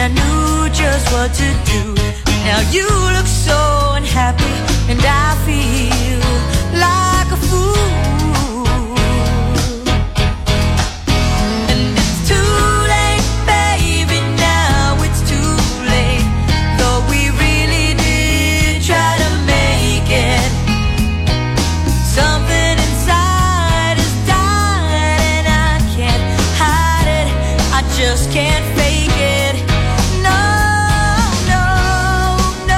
I knew just what to do. Now you look so unhappy, and I feel like a fool. And it's too late, baby, now it's too late. Though we really did try to make it. Something inside has died, and I can't hide it. I just can't fake it. No, no, no.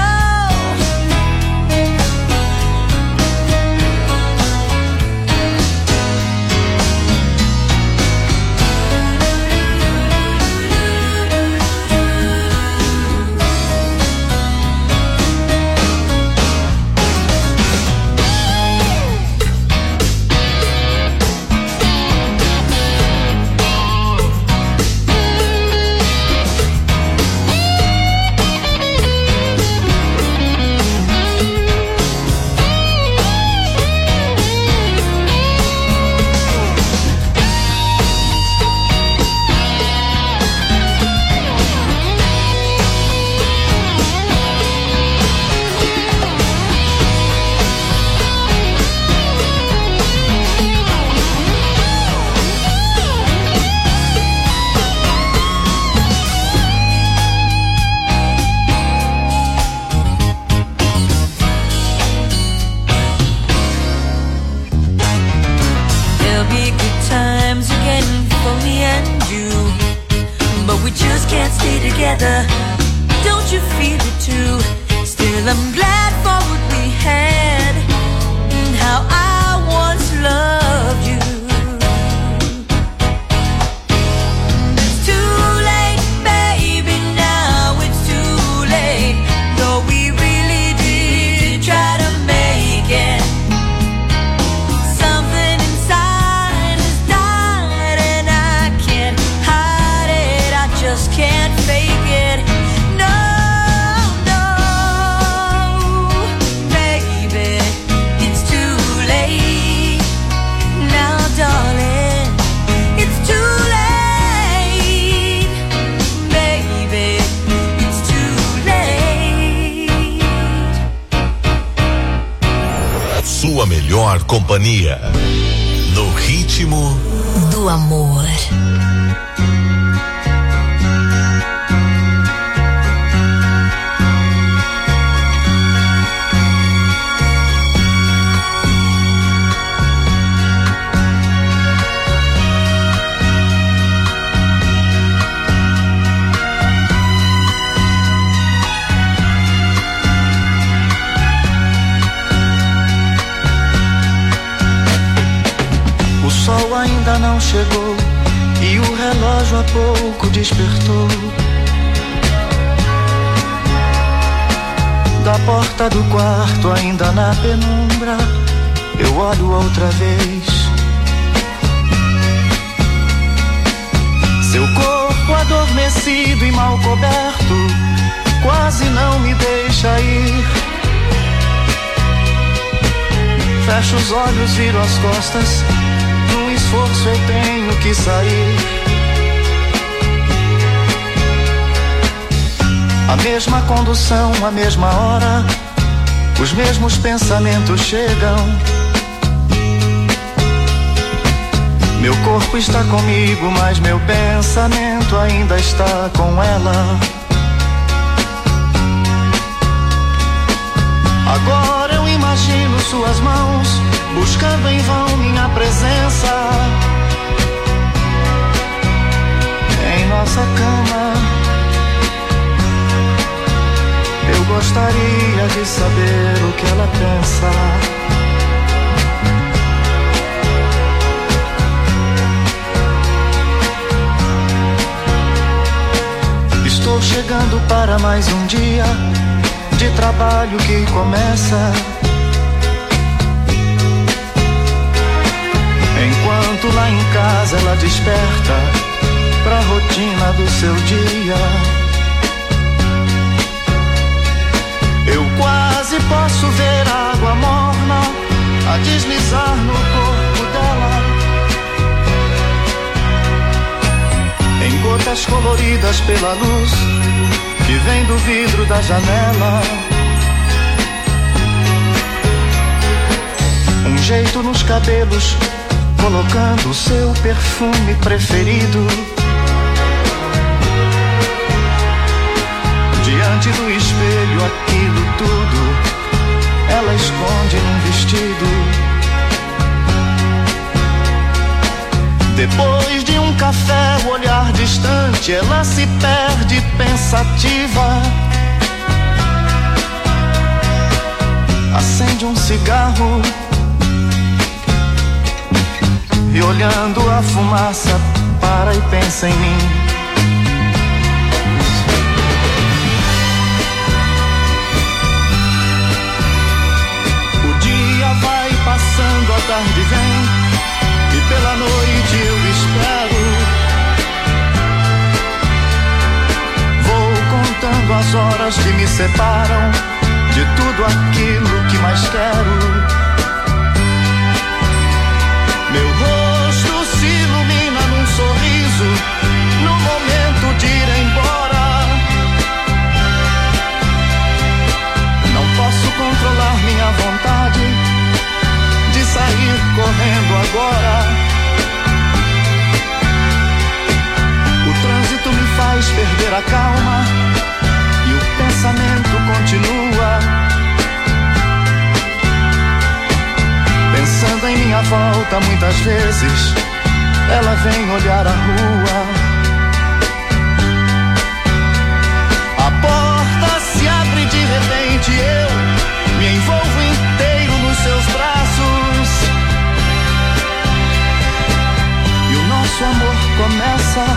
There'll be good times again for me and you, but we just can't stay together. Don't you feel it too? Still I'm glad for what we had and how I once loved you. It's too late, baby, now it's too late. Though we really did try to make it. Something inside has died, and I can't hide it. I just can't fake it. No, no, baby, it's too late now, darling. It's too late, baby, it's too late. Sua melhor companhia. No ritmo do amor. O sol ainda não chegou e o relógio há pouco despertou. Da porta do quarto ainda na penumbra eu olho outra vez. Seu corpo adormecido e mal coberto quase não me deixa ir. Fecho os olhos, viro as costas. Num esforço eu tenho que sair. A mesma condução, a mesma hora, os mesmos pensamentos chegam. Meu corpo está comigo, mas meu pensamento ainda está com ela. Agora eu imagino suas mãos buscando em vão minha presença em nossa cama. Eu gostaria de saber o que ela pensa. Estou chegando para mais um dia de trabalho que começa. Enquanto lá em casa ela desperta pra rotina do seu dia. Eu quase posso ver a água morna a deslizar no corpo dela, em gotas coloridas pela luz que vem do vidro da janela. Um jeito nos cabelos, colocando o seu perfume preferido. Diante do espelho, aquilo tudo ela esconde num vestido. Depois de um café, o olhar distante, ela se perde pensativa. Acende um cigarro e olhando a fumaça para e pensa em mim. O dia vai passando, a tarde vem e pela noite eu espero. Vou contando as horas que me separam de tudo aquilo que mais quero. Meu rosto se ilumina num sorriso no momento de ir embora. Não posso controlar minha vontade de sair correndo agora. O trânsito me faz perder a calma e o pensamento continua. Pensando em minha volta muitas vezes, ela vem olhar a rua. A porta se abre de repente, eu me envolvo inteiro nos seus braços. E o nosso amor começa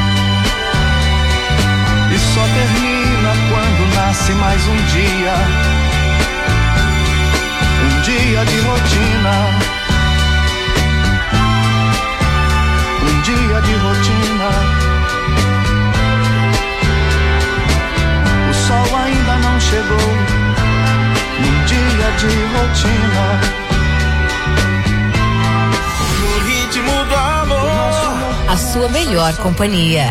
e só termina quando nasce mais um dia. Um dia de rotina. Um dia de rotina. O sol ainda não chegou. Num dia de rotina. No ritmo do amor. A sua melhor companhia.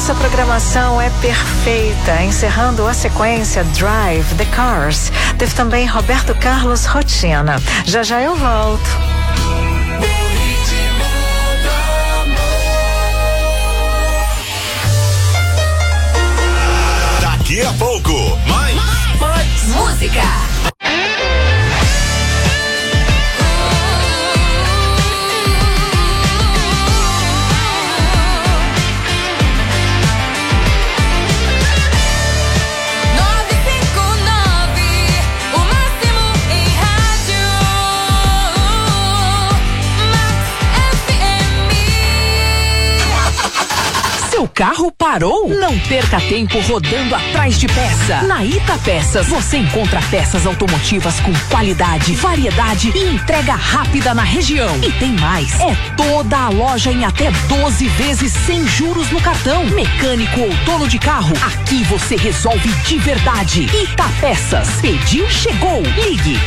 Nossa programação é perfeita, encerrando a sequência Drive the Cars. Teve também Roberto Carlos, Rotina. Já já eu volto. Daqui a pouco, mais música. Seu carro parou? Não perca tempo rodando atrás de peça. Na Ita Peças você encontra peças automotivas com qualidade, variedade e entrega rápida na região. E tem mais, é toda a loja em até 12 vezes sem juros no cartão. Mecânico ou dono de carro, aqui você resolve de verdade. Ita Peças, pediu, chegou. Ligue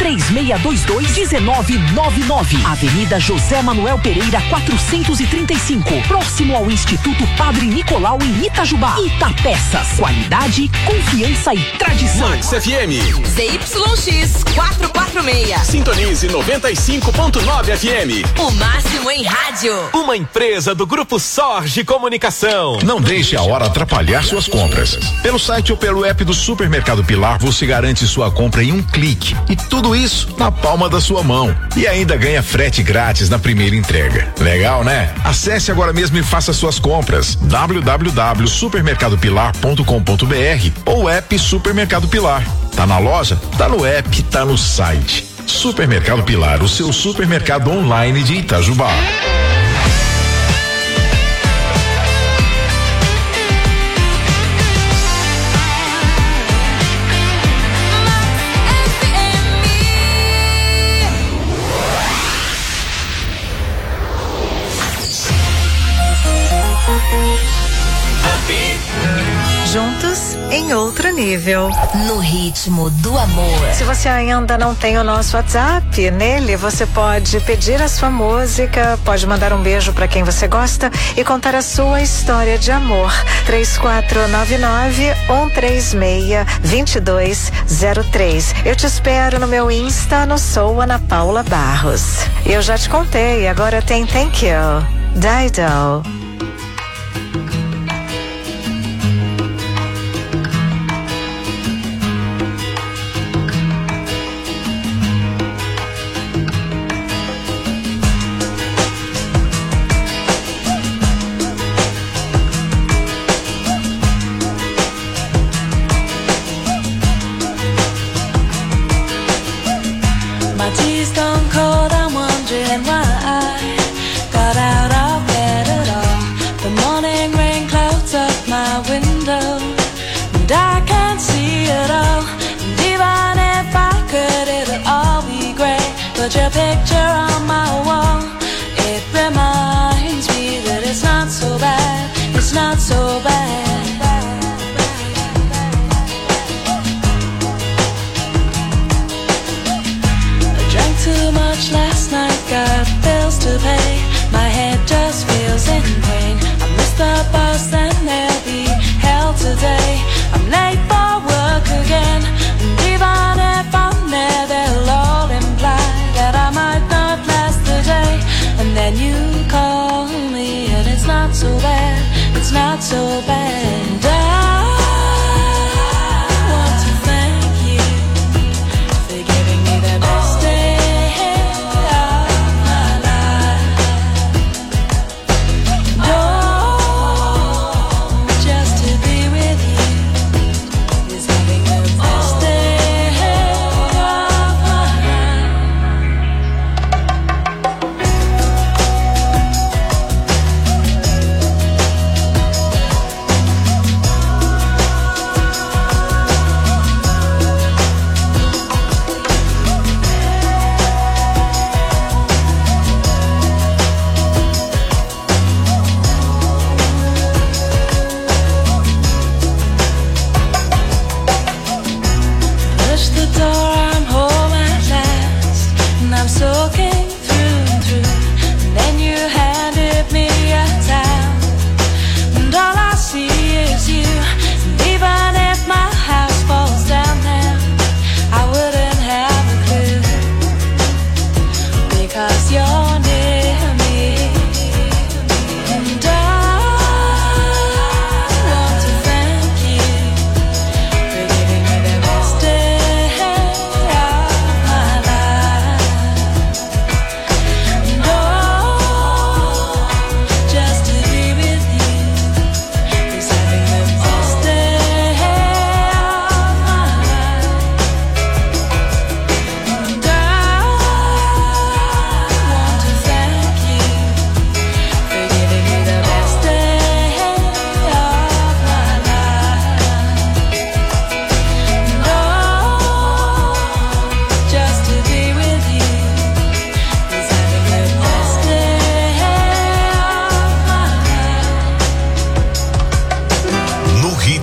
3622-1999. Avenida José Manuel Pereira 435, próximo ao Instituto Padre Nicolau em Itajubá. Itapeças, qualidade, confiança e tradição. Max FM. ZYX 446. Sintonize 95.9 FM. O máximo em rádio. Uma empresa do Grupo Sorge Comunicação. Não deixe a hora atrapalhar suas compras. Pelo site ou pelo app do Supermercado Pilar, você garante sua compra em um clique. E tudo isso na palma da sua mão. E ainda ganha frete grátis na primeira entrega. Legal, né? Acesse agora mesmo e faça suas compras. www.supermercadopilar.com.br ou app Supermercado Pilar. Tá na loja? Tá no app, tá no site. Supermercado Pilar, o seu supermercado online de Itajubá. Juntos em outro nível. No ritmo do amor. Se você ainda não tem o nosso WhatsApp, nele você pode pedir a sua música, pode mandar um beijo para quem você gosta e contar a sua história de amor. 3499-136-2203. Eu te espero no meu Insta, no Sou Ana Paula Barros. Eu já te contei, agora tem Thank You, Dido. Put your picture on my wall. It reminds me that it's not so bad. It's not so bad. I drank too much last night, got bills to pay. My head just feels in pain. I missed the bus and there'll be hell today. I'm late for work again. And even if I'm there, they'll all imply that I might not last the day. And then you call me and it's not so bad. It's not so bad. I want to thank you for giving me the best day of my life. Oh, just to be with you is having the best day of my life.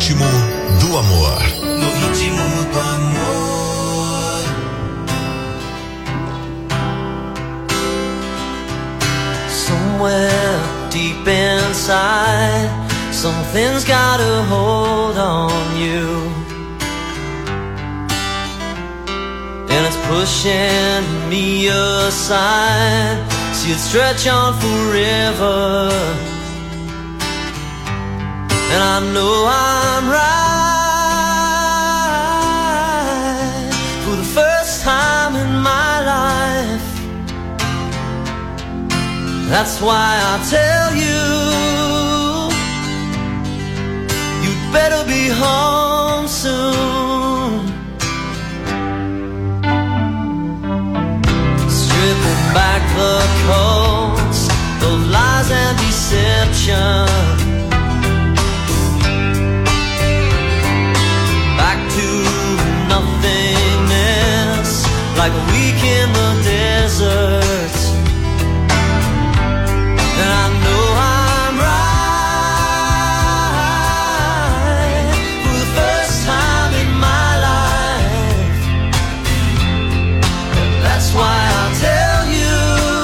ritmo do amor. No ritmo do amor. Somewhere deep inside, something's got a hold on you, and it's pushing me aside. See it stretch on forever, and I know I'm right for the first time in my life. That's why I tell you, you'd better be home soon. Stripping back the coats of lies and deception, back to nothingness, like a week in the desert. And I know I'm right for the first time in my life. And that's why I tell you,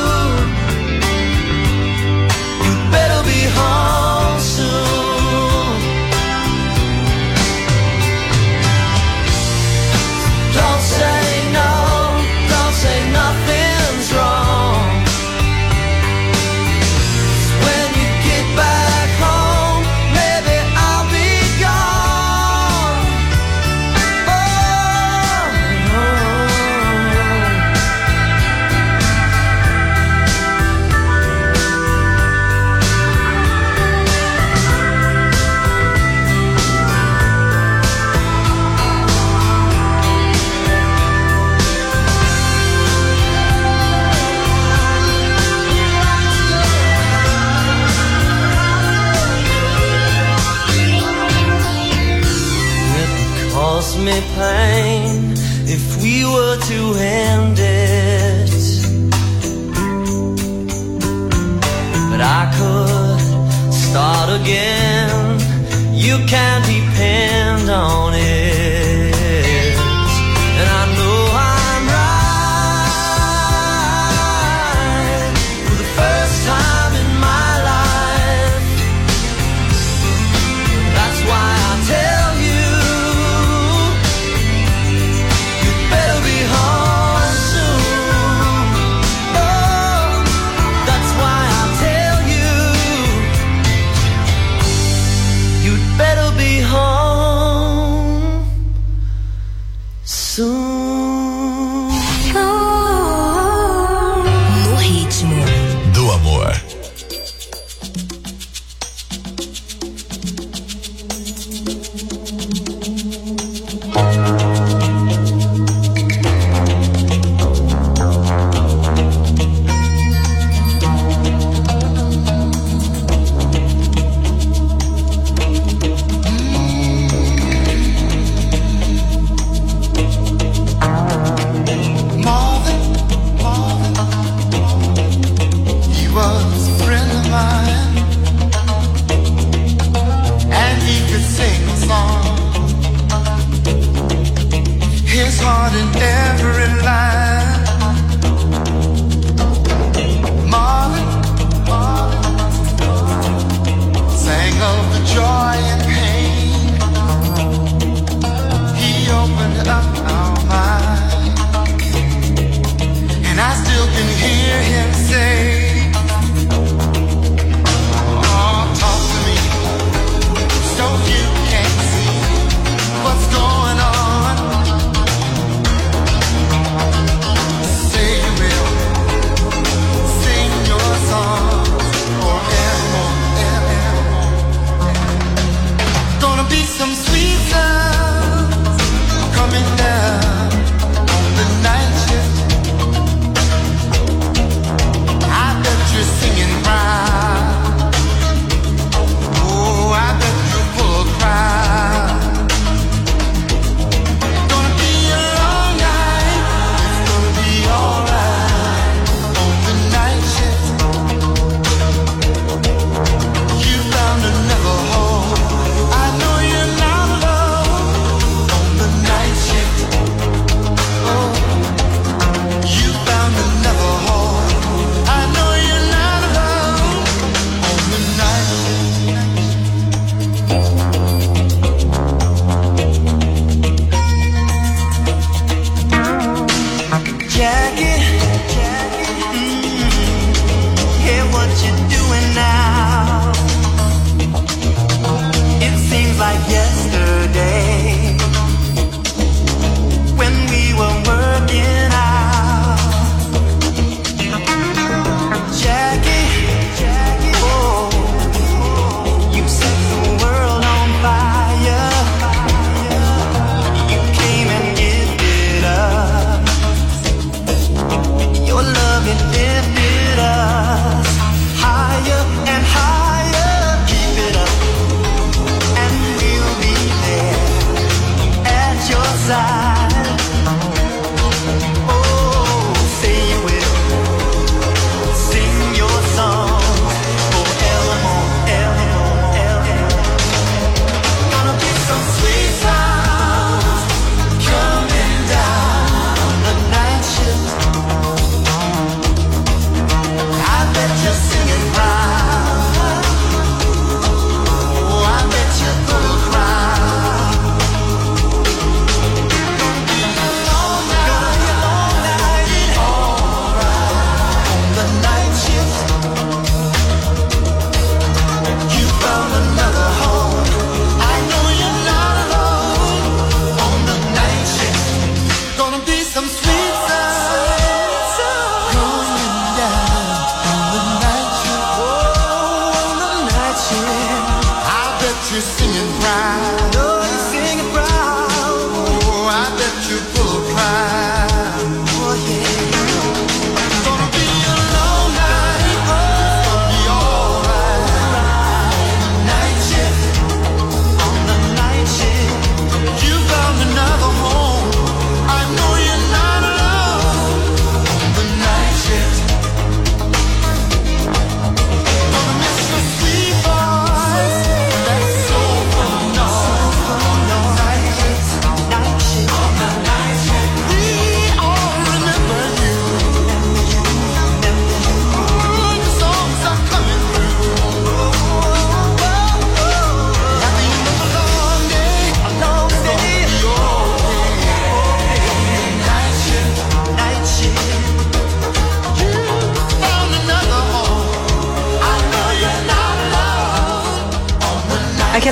you'd better be home soon. Don't say no, don't say nothing's wrong. When you get back home, maybe I'll be gone. It would cause me pain if we were to end it, but I could start again. You can depend on it, and I know I'm right for the first time in my life. That's why I tell you, you'd better be home soon. Oh, that's why I tell you, you'd better be home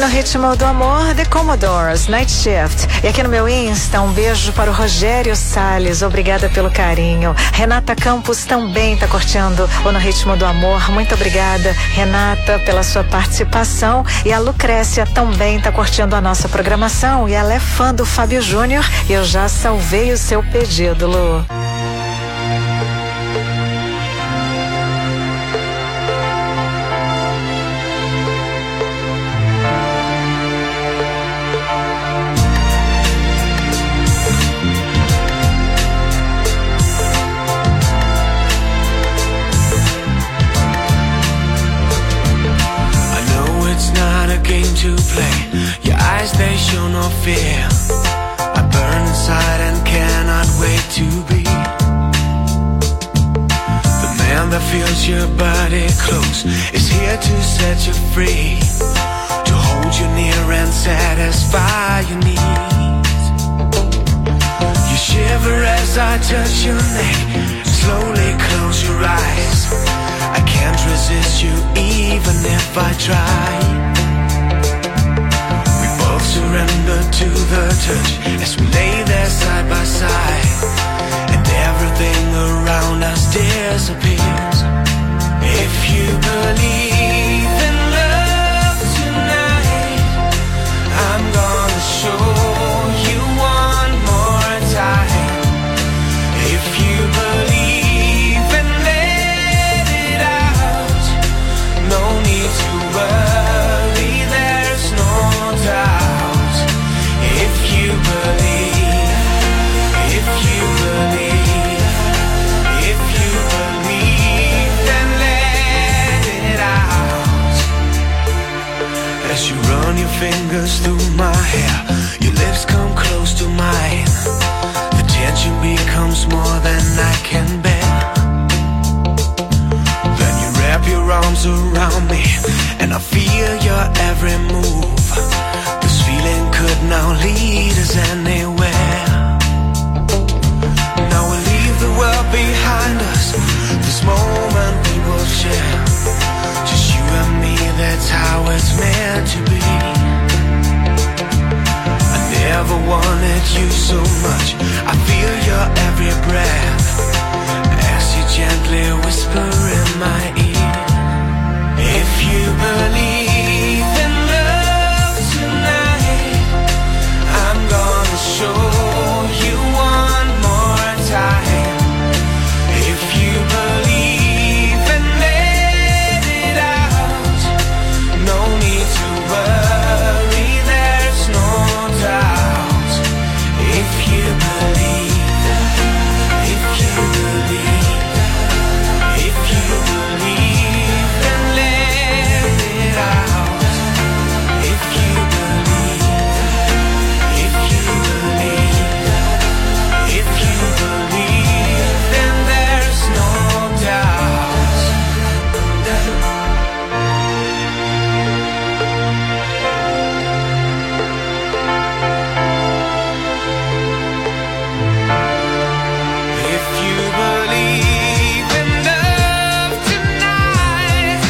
no ritmo do amor, The Commodores, Night Shift. E aqui no meu Insta, um beijo para o Rogério Salles, obrigada pelo carinho. Renata Campos também tá curtindo o No Ritmo do Amor, muito obrigada, Renata, pela sua participação. E a Lucrécia também tá curtindo a nossa programação e ela é fã do Fábio Júnior e eu já salvei o seu pedido, Lu. To play, your eyes they show no fear. I burn inside and cannot wait to be the man that feels your body close, is here to set you free, to hold you near and satisfy your needs. You shiver as I touch your neck, slowly close your eyes. I can't resist you even if I try. Surrender to the touch as we lay there side by side, and everything around us disappears. If you believe in love tonight, I'm gonna show you one more time. If you believe and let it out, no need to worry, there's no doubt. As you run your fingers through my hair, your lips come close to mine. The tension becomes more than I can bear. Then you wrap your arms around me, and I feel your every move. This feeling could now lead us anywhere. Now we'll leave the world behind us, this moment we will share. Just you and me, that's how it's meant to be. I never wanted you so much, I feel your every breath as you gently whisper in my ear. If you believe in love tonight, I'm gonna show you one more time. If you believe and let it out, no need to worry, there's no doubt. If you believe, if you believe, if you believe and let it out. If you believe, if you believe, if you believe, then there's no doubt. If you believe in love tonight,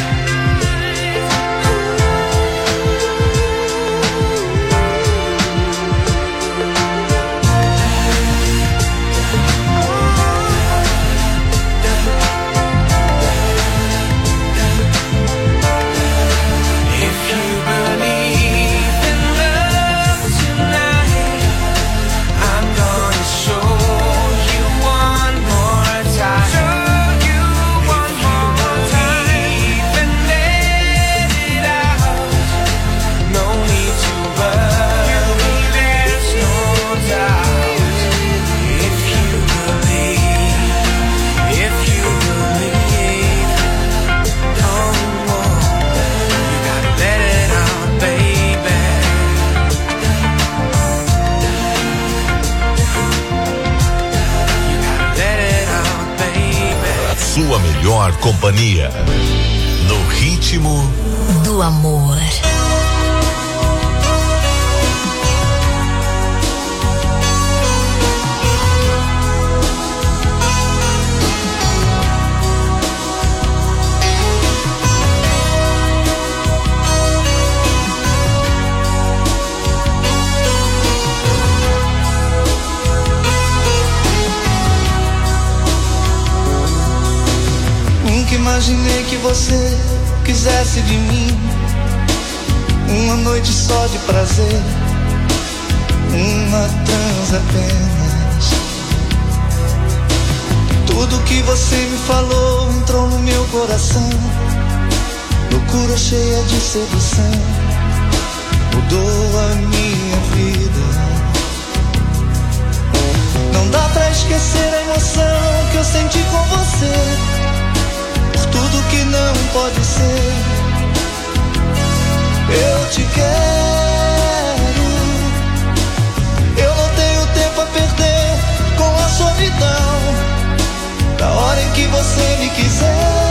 if you believe in love tonight, I'm gonna show you one more time. Show you one more time. And let it out. No need to worry, there's no doubt. If you believe, if you believe, no more. You gotta let it out, baby. You gotta let it out, baby. A sua melhor companhia. No ritmo Do amor. imaginei que você quisesse de mim uma noite só de prazer, uma trans apenas. Tudo que você me falou entrou no meu coração, loucura cheia de sedução, mudou a minha vida. Não dá pra esquecer a emoção que eu senti com você, por tudo que não pode ser. Eu te quero, eu não tenho tempo a perder com a solidão. Da hora em que você me quiser,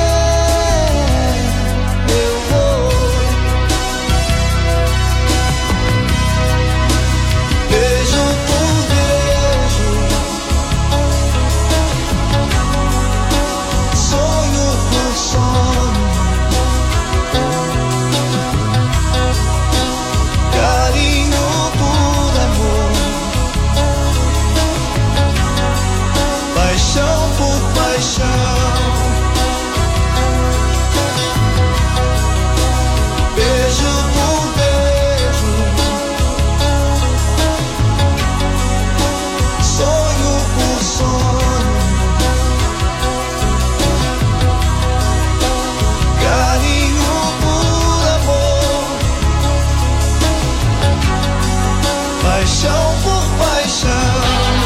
eu vou. Beijo por beijo, sonho por sonho, carinho por amor, paixão por paixão. Beijo por beijo, sonho por sonho, carinho por amor, paixão por paixão.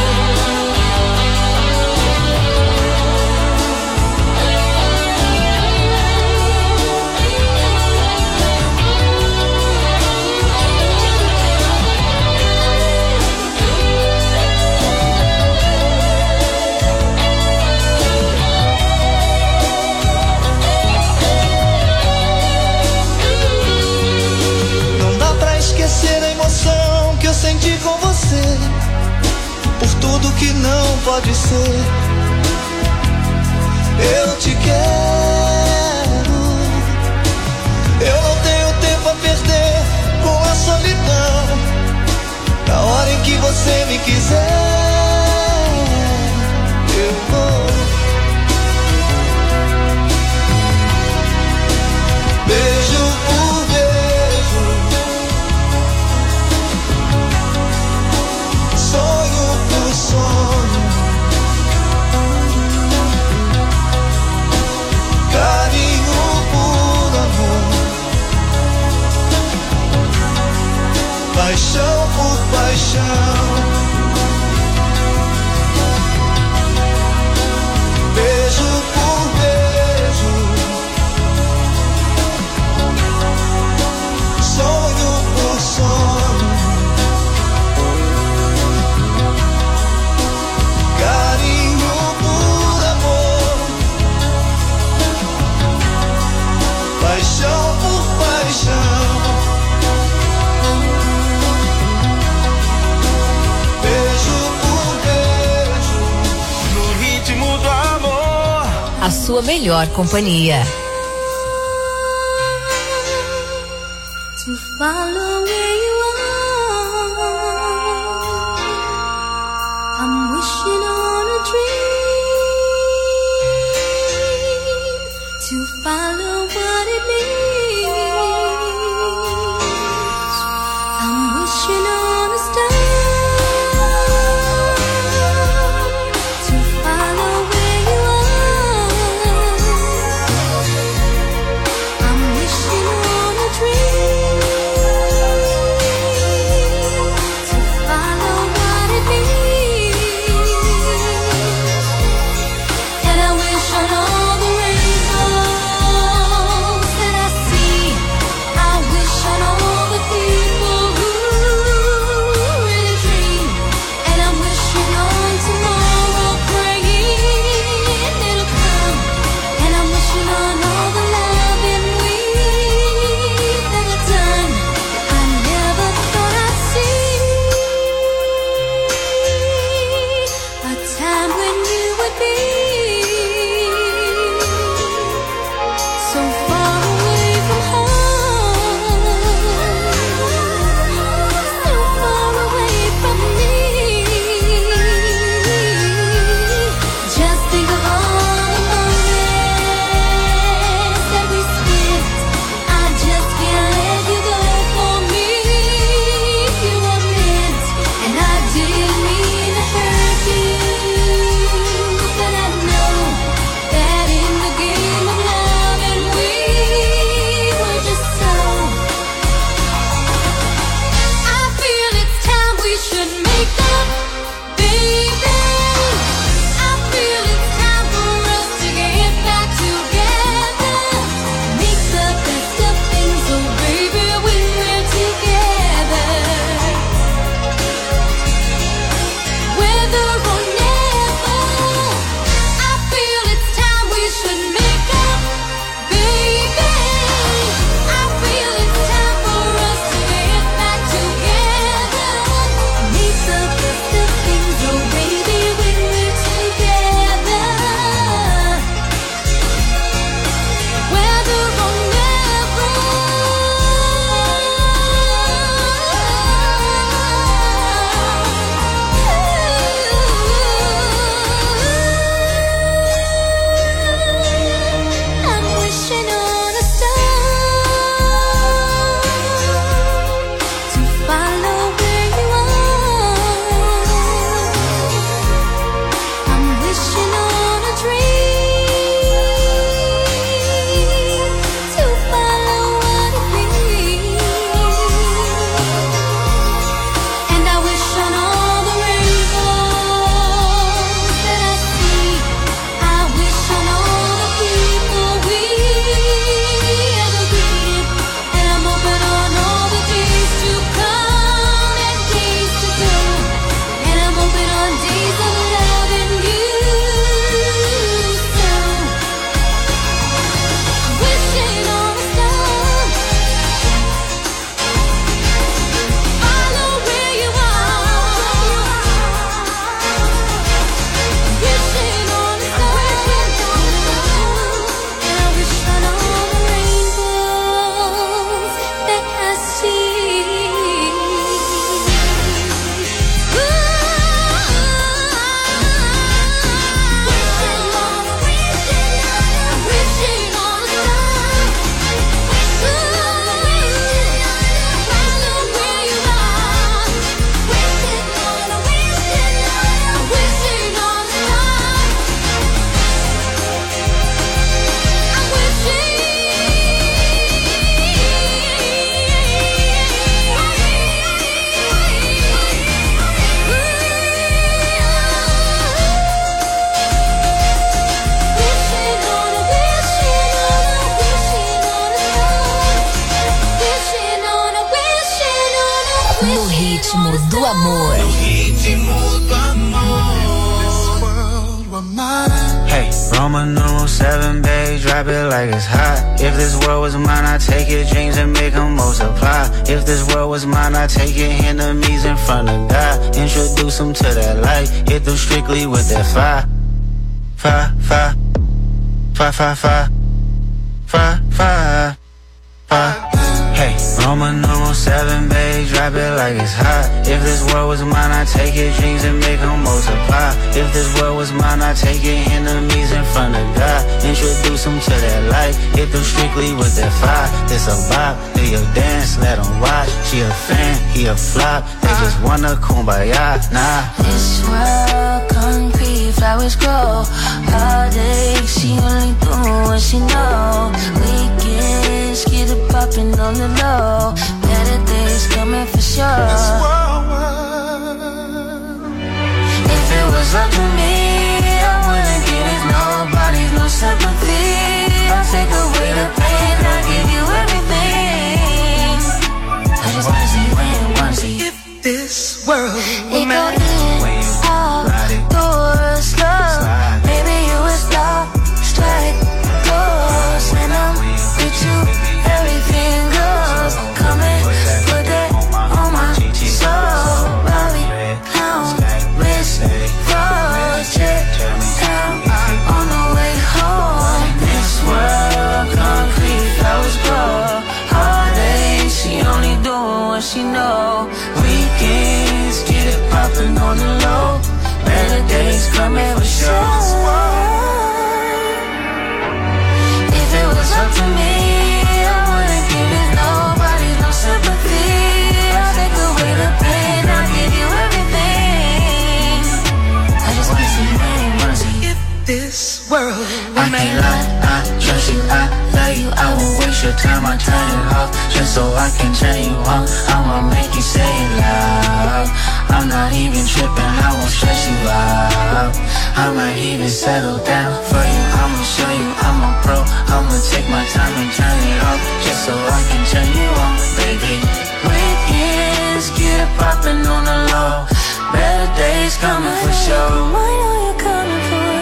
Esquecer a emoção que eu senti com você, por tudo que não pode ser. Eu te quero, eu não tenho tempo a perder com a solidão. Na hora em que você me quiser, eu vou. Beijo por beijo, sonho por sonho, carinho por amor, paixão por paixão. Beijo por beijo, sonho por sonho, carinho por amor, paixão por paixão. Beijo por beijo, no ritmo do amor. A sua melhor companhia. To follow where you are, I'm wishing on a dream, to follow what it means. I'm wishing on a star, to follow where you are. I'm wishing on a dream, ritmo do amor. No ritmo do amor. Hey, Roman numeral 7, babe, drop it like it's hot. If this world was mine, I'd take your dreams and make them multiply. If this world was mine, I'd take your enemies in front of God. Introduce them to that light, hit them strictly with that fire. Fire, fire, fire, fire, fire, fire, fire, fire. Hey, Roman numeral 7, babe, drop it like it's hot. If this world was mine, I'd take your dreams and make them multiply. If this world was mine, I'd take your enemies in front of God. Introduce them to that light, hit them strictly with that fire. This a vibe, they your dance, let them watch. She a fan, he a flop, they just wanna kumbaya, nah. This world concrete, flowers grow. All day, she only do what she know. Weekends, get it poppin' on the low. Better days coming for sure. If it was up to me, I wouldn't give it nobody's no sympathy. I'll take away the pain, I'll give you everything. I just wanna see when, wanna see. If this world it go in, out, doors slow. Maybe you would stop, strike, close. When I'm with you, everything goes. Come and put that on my soul. Bobby, pound, wrist, froze, check down on the way home. This world, concrete, flowers grow. All day, she only doing what she know. Weekends, get it poppin' on the low. Better days coming for sure. If it was up to me, I wouldn't give it nobody's no sympathy. I'll take away the pain, I'll give you everything. I just wanna see when, wanna see. If this world I can't lie, I trust you, I love you. I won't waste your time, I turn it off just so I can turn you on. I'ma make you say it loud. I'm not even tripping, I won't stress you out. I might even settle down for you. I'ma show you I'm a pro. I'ma take my time and turn it off just so I can turn you on, baby. Weekends, get it poppin' on the low. Better days coming for sure. I know you're coming for it.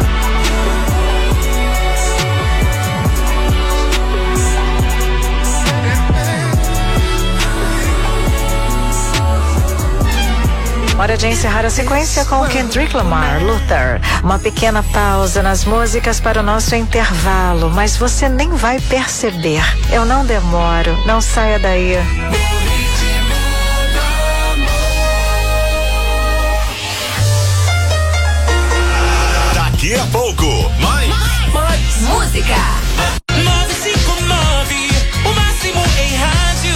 Hora de encerrar a sequência com Kendrick Lamar, Luther. Uma pequena pausa nas músicas para o nosso intervalo, mas você nem vai perceber. Eu não demoro, não saia daí. Daqui a pouco, mais música. 959, o máximo em rádio.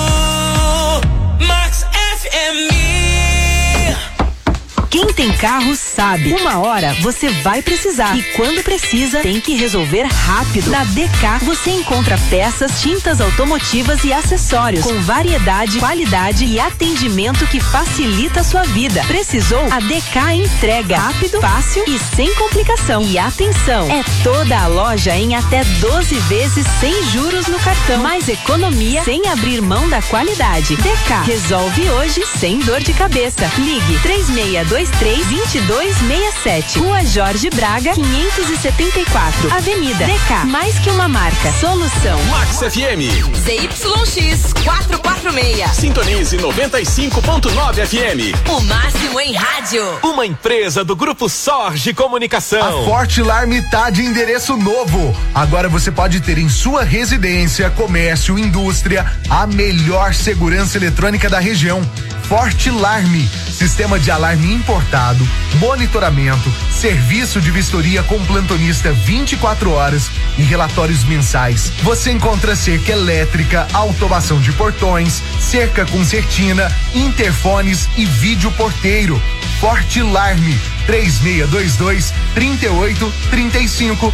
Max FM. Quem tem carro sabe, uma hora você vai precisar e quando precisa tem que resolver rápido. Na DK você encontra peças, tintas automotivas e acessórios com variedade, qualidade e atendimento que facilita a sua vida. Precisou? A DK entrega rápido, fácil e sem complicação. E atenção, é toda a loja em até 12 vezes sem juros no cartão. Mais economia sem abrir mão da qualidade. DK resolve hoje sem dor de cabeça. Ligue 3623-2267. Rua Jorge Braga, 574. Avenida DK. Mais que uma marca. Solução. Max FM. ZYX 446. Sintonize 95.9 FM. O máximo em rádio. Uma empresa do Grupo Sorge Comunicação. A Forte Alarme tá de endereço novo. Agora você pode ter em sua residência, comércio, indústria, a melhor segurança eletrônica da região. Forte Alarme, sistema de alarme importado, monitoramento, serviço de vistoria com plantonista 24 horas e relatórios mensais. Você encontra cerca elétrica, automação de portões, cerca com certina, interfones e vídeo porteiro. Forte Alarme, 3622-3835,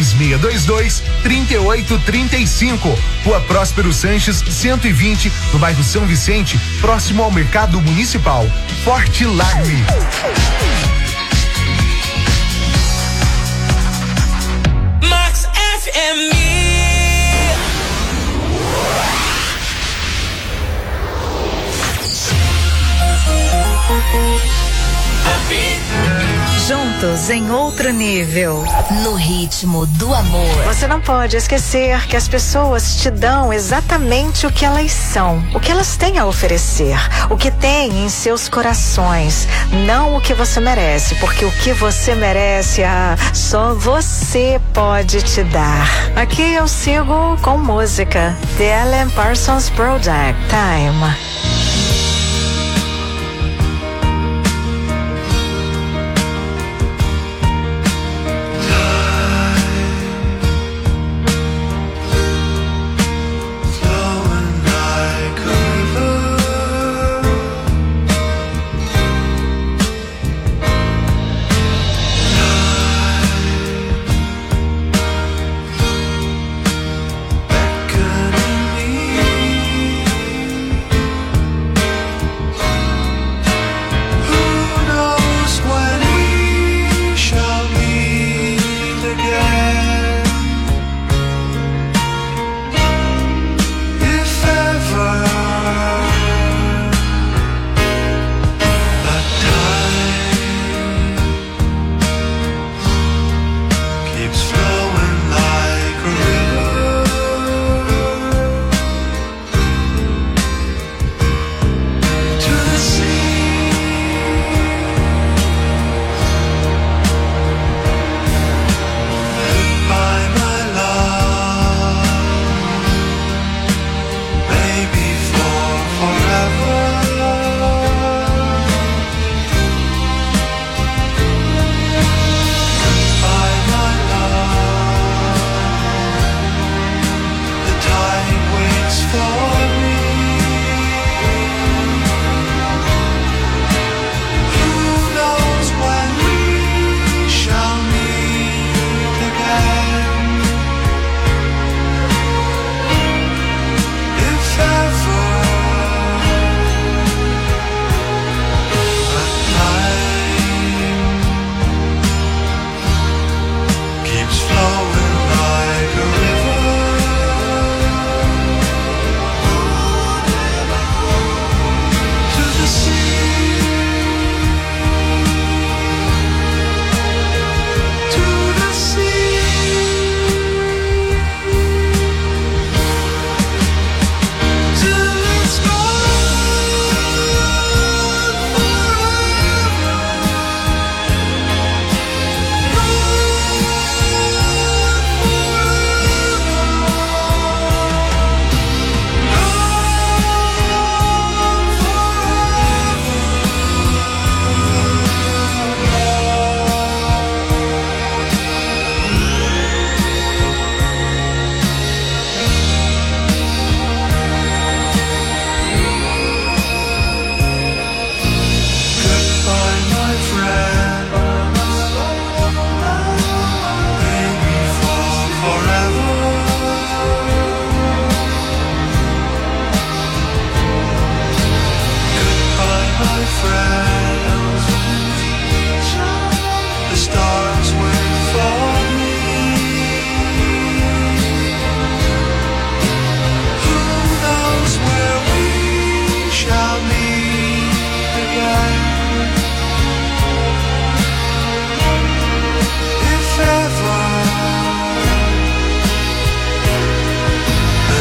3622-3835. Rua Próspero Sanches, 120, no bairro São Vicente, próximo ao Mercado Municipal. Forte Alarme. Max FM. Juntos em outro nível. No ritmo do amor. Você não pode esquecer que as pessoas te dão exatamente o que elas são, o que elas têm a oferecer, o que tem em seus corações, não o que você merece, porque o que você merece, só você pode te dar. Aqui eu sigo com música. The Alan Parsons Project, Time.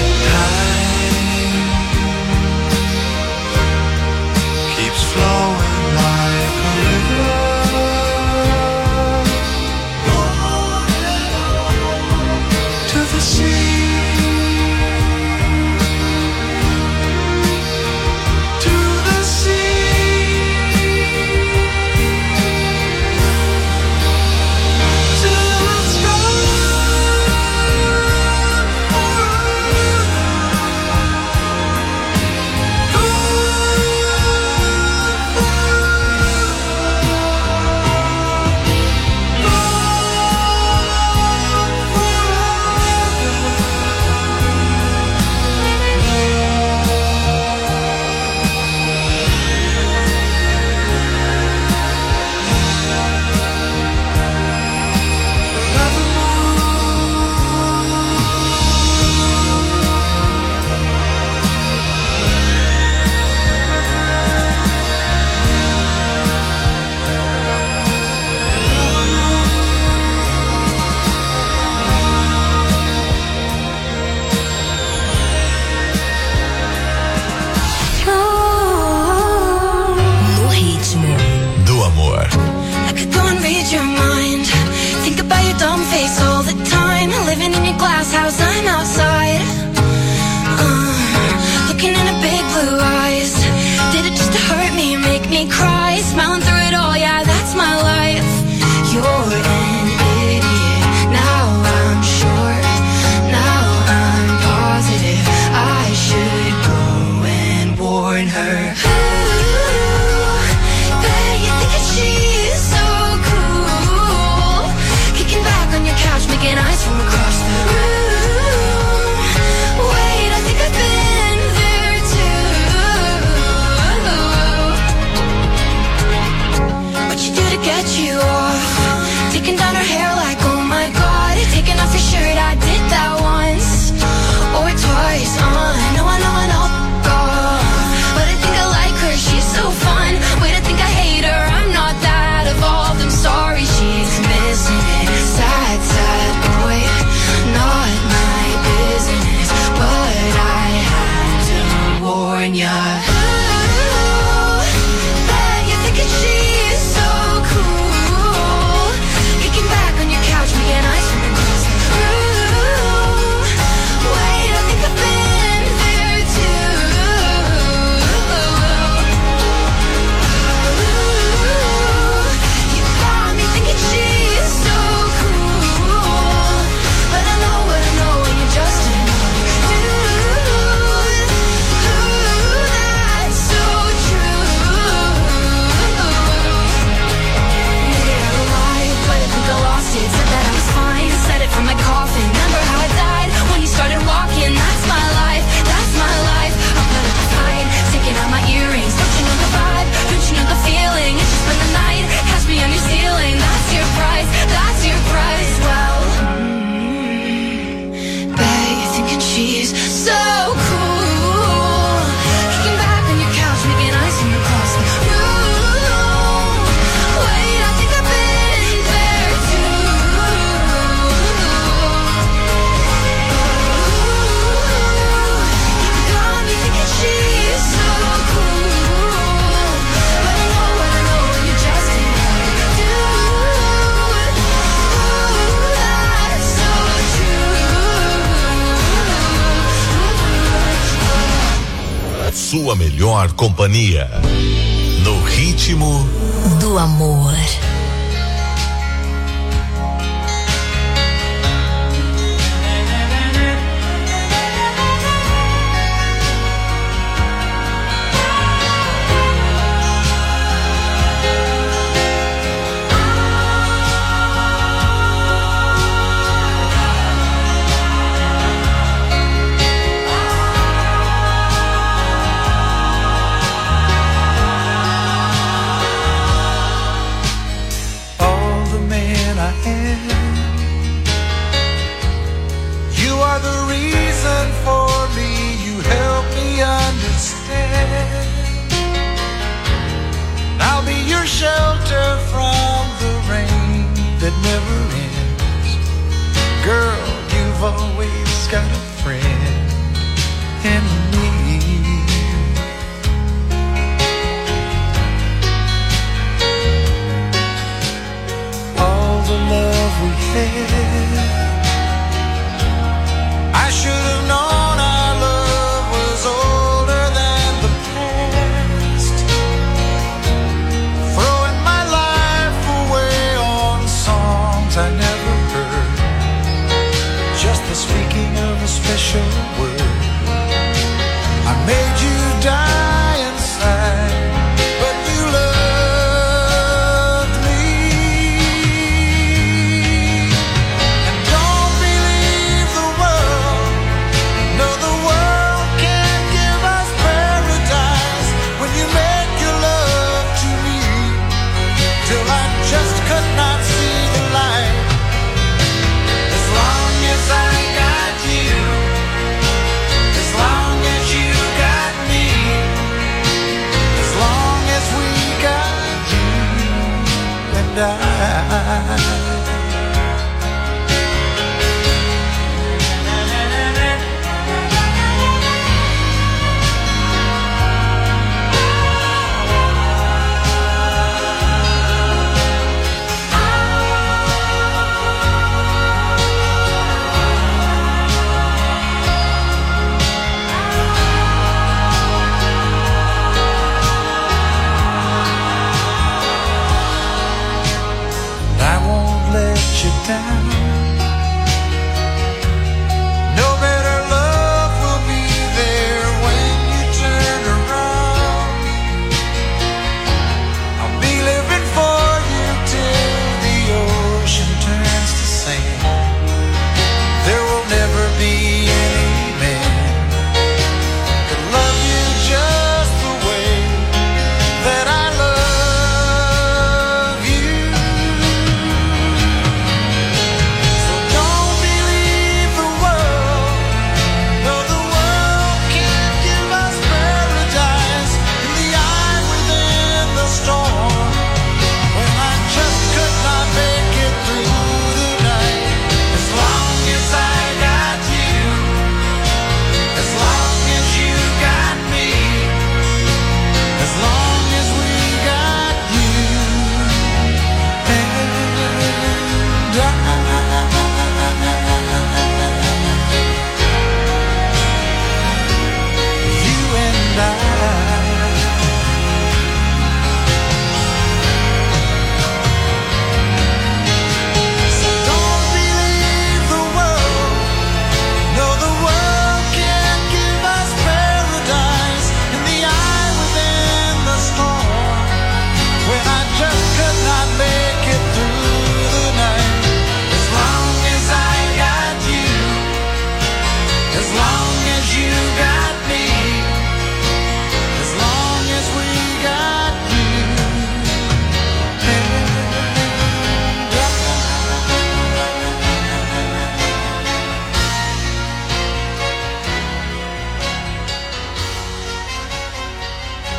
Flowing sua melhor companhia. No ritmo do amor. Shelter from the rain that never ends. Girl, you've always got a friend in me. All the love we had, I should have known our love was older than the past. Throwing my life away on songs I never heard, just the speaking of a special word. I made you die inside, but you loved me. And don't believe the world, no, the world can't give us paradise when you make your love to me, till I just could not see the light. As long as I got you, as long as you got me, as long as we got you and I. I won't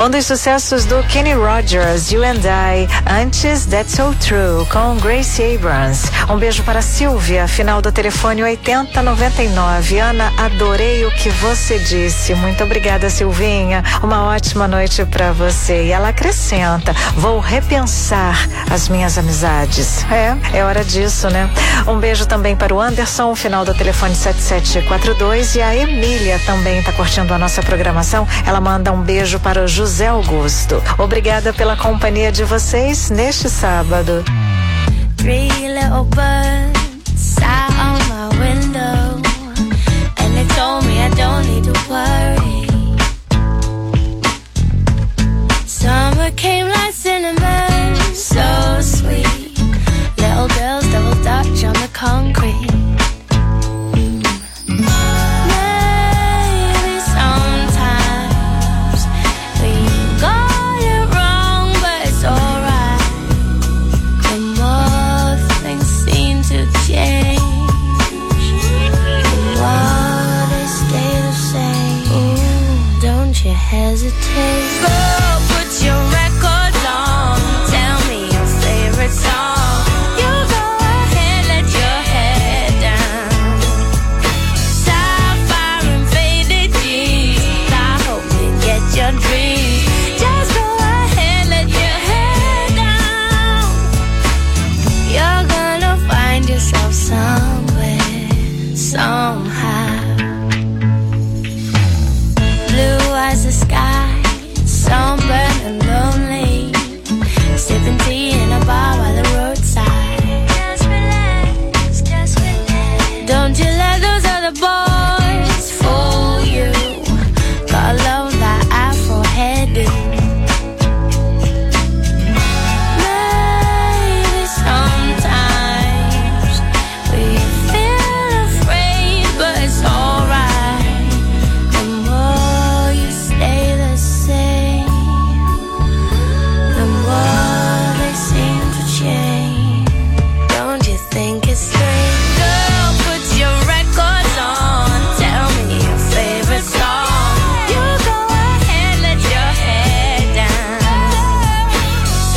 Um dos sucessos do Kenny Rogers, You and I, antes That's So True, com Grace Abrams. Um beijo para Silvia, final do telefone 8099. Ana, adorei o que você disse. Muito obrigada, Silvinha. Uma ótima noite para você. E ela acrescenta: vou repensar as minhas amizades. É hora disso, né? Um beijo também para o Anderson, final do telefone 7742. E a Emília também está curtindo a nossa programação. Ela manda um beijo para o José Augusto. Obrigada pela companhia de vocês neste sábado. Three little birds sat on my window, and they told me I don't need to worry.